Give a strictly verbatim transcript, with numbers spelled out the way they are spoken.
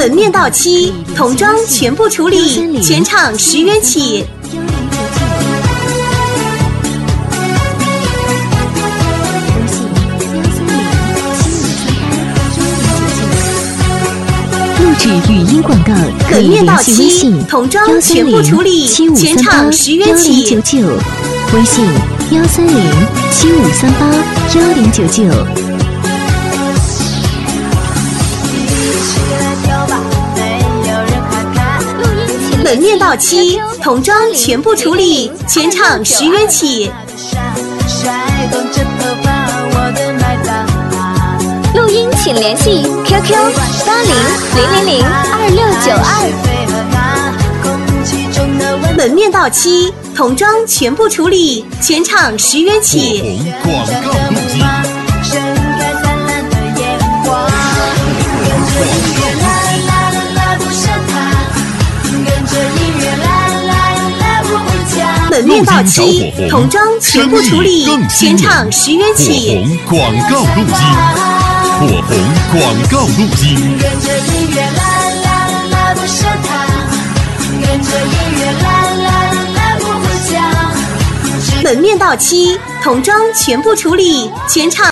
门面到期，童装全部处理，全场十元起。 录制语音广告可以联系微信童装全部处理， 七五三八幺零九九，微信幺三零七五三八幺零九九。 门面到期，童装全部处理，全场十元起。 录音请联系 Q Q 八零零零零二六九二。 门面到期，童装全部处理，全场十元起。 火红广告录机。 门面到期，童装全部处理，全场十元起。 火红广告录机，火红广告录机。跟着音乐啦啦啦不声塔，跟着音乐啦啦啦不回家。 门面到期，童装全部处理，全场。